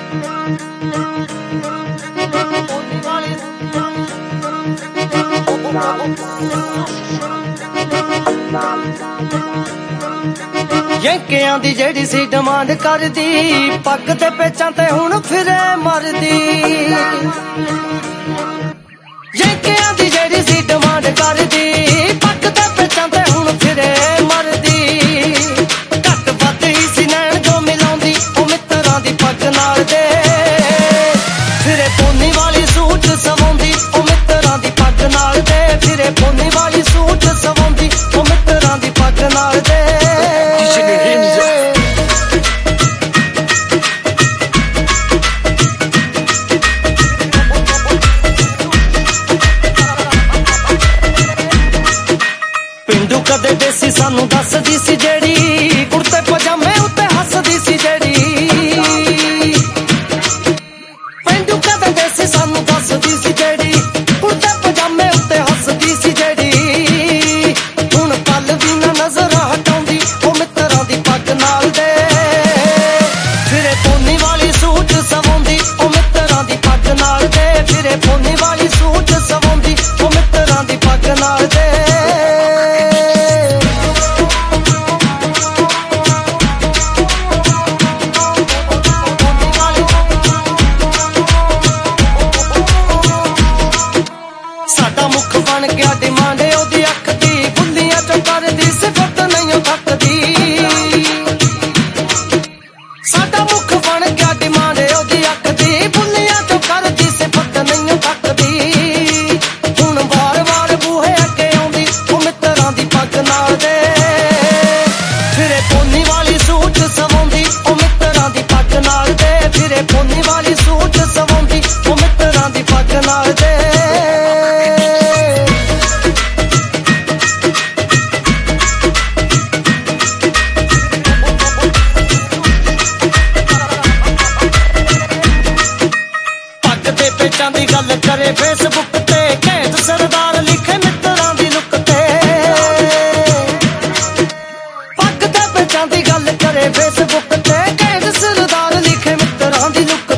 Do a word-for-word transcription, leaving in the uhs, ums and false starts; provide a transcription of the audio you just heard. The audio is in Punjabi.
ਯੰਕਿਆਂ ਦੀ ਜਿਹੜੀ ਸੀ ਡਿਮਾਂਡ ਕਰਦੀ, ਪੱਗ ਤੇ ਪੇਚਾਂ ਤੇ ਹੁਣ ਫਿਰੇ ਮਰਦੀ। ਯੰਕਿਆਂ ਦੀ ਜਿਹੜੀ ਸੀ ਡਿਮਾਂਡ ਕਰਦੀ, ਪੱਗ ਤੇ ਪੇਚਾਂ ਤੇ ਹੁਣ ਫਿਰੇ ਮਰਦੀ। ਘੱਟ ਵੱਧ ਹੀ ਸੀ ਨੈਣ ਜੋ ਮਿਲਾਉਂਦੀ, ਉਹ ਮਿੱਤਰਾਂ ਦੀ ਪੱਗ ਨਾਲ ਦੇ ਫਿਰੇ ਪੋਨੀ ਵਾਲੀ ਸੂਟ ਸਵਾਉਂਦੀ, ਉਹ ਮਿੱਤਰਾਂ ਦੀ ਪੱਗ ਨਾਲ ਦੇ ਫਿਰੇ ਪੋਨੀ ਵਾਲੀ ਸੂਟ ਸਵਾਉਂਦੀ, ਉਹ ਮਿੱਤਰਾਂ ਦੀ ਪੱਗ ਨਾਲ ਦੇ। ਕਦੇ ਦੇਸੀ ਸਾਨੂੰ ਦੱਸਦੀ ਸੀ ਜਿਹੜੀ, ਕੁੜਤੇ ਪਜਾਮੇ ਉੱਤੇ ਹੱਸਦੀ ਸੀ ਜਿਹੜੀ। ਪਿੰਡੂ ਕਦੇ ਦੇਸੀ ਸਾਨੂੰ ਦੱਸਦੀ ਸੀ ਜਿਹੜੀ, ਕੁੜਤੇ ਪਜਾਮੇ ਉੱਤੇ ਹੱਸਦੀ ਸੀ ਜਿਹੜੀ। ਹੁਣ ਪਲ ਵੀ ਨਾ ਨਜ਼ਰ ਹਟਾਉਂਦੀ, ਉਹ ਮਿੱਤਰਾਂ ਦੀ ਪੱਗ ਨਾਲ ਦੇ ਫਿਰੇ ਪੋਨੀ ਵਾਲੀ ਸੂਟ ਸਵਾਉਂਦੀ, ਉਹ ਮਿੱਤਰਾਂ ਦੀ ਪੱਗ ਨਾਲ ਦੇ ਫਿਰੇ ਪੋਨੀ ਵਾਲੀ ਸੂਟ ਸਵਾਉਂਦੀ, ਉਹ ਮਿੱਤਰਾਂ ਦੀ ਪੱਗ ਨਾਲ ਦੇ। ਬਣ ਗਿਆ ਡਿਮਾਂਡ ਉਹਦੀ ਅੱਖ ਦੀ, ਬੁੱਲੀਆਂ ਚੋਂ ਕਰਦੀ ਸਿਫਤ ਨਹੀਂ ਉਹ ਥੱਕਦੀ। ਸਾਡਾ ਮੁੱਖ ਬਣ ਗਿਆ ਡਿਮਾਂਡ ਉਹਦੀ ਅੱਖ ਦੀ, ਬੁੱਲੀਆਂ ਚੋਂ ਕਰਦੀ ਸਿਫਤ ਨਹੀਂ ਉਹ ਥੱਕਦੀ। ਹੁਣ ਵਾਰ ਵਾਰ ਬੂਹੇ ਅੱਗੇ ਆਉਂਦੀ, ਉਹ ਮਿੱਤਰਾਂ ਦੀ ਪੱਗ ਨਾਲ ਦੇ ਫਿਰੇ ਪੋਨੀ ਵਾਲੀ ਸੂਟ ਸਵਾਉਂਦੀ, ਉਹ ਮਿੱਤਰਾਂ ਦੀ ਪੱਗ ਨਾਲ ਦੇ ਫਿਰੇ ਪੋਨੀ ਵਾਲੀ ਸੂਟ ਸਵਾਉਂਦੀ, ਉਹ ਮਿੱਤਰਾਂ ਦੀ ਪੱਗ ਨਾਲ ਦੇ। ਪੇਚਾਂ ਦੀ ਗੱਲ ਕਰੇ ਫੇਸਬੁੱਕ ਤੇ, ਘੈਂਟ ਸਰਦਾਰ ਲਿਖੇ ਮਿੱਤਰਾਂ ਦੀ ਲੁੱਕ ਤੇ। ਪੱਗ ਤੇ ਪੇਚਾਂ ਦੀ ਗੱਲ ਕਰੇ ਫੇਸਬੁੱਕ ਤੇ, ਘੈਂਟ ਸਰਦਾਰ ਲਿਖੇ ਮਿੱਤਰਾਂ ਦੀ ਲੁੱਕ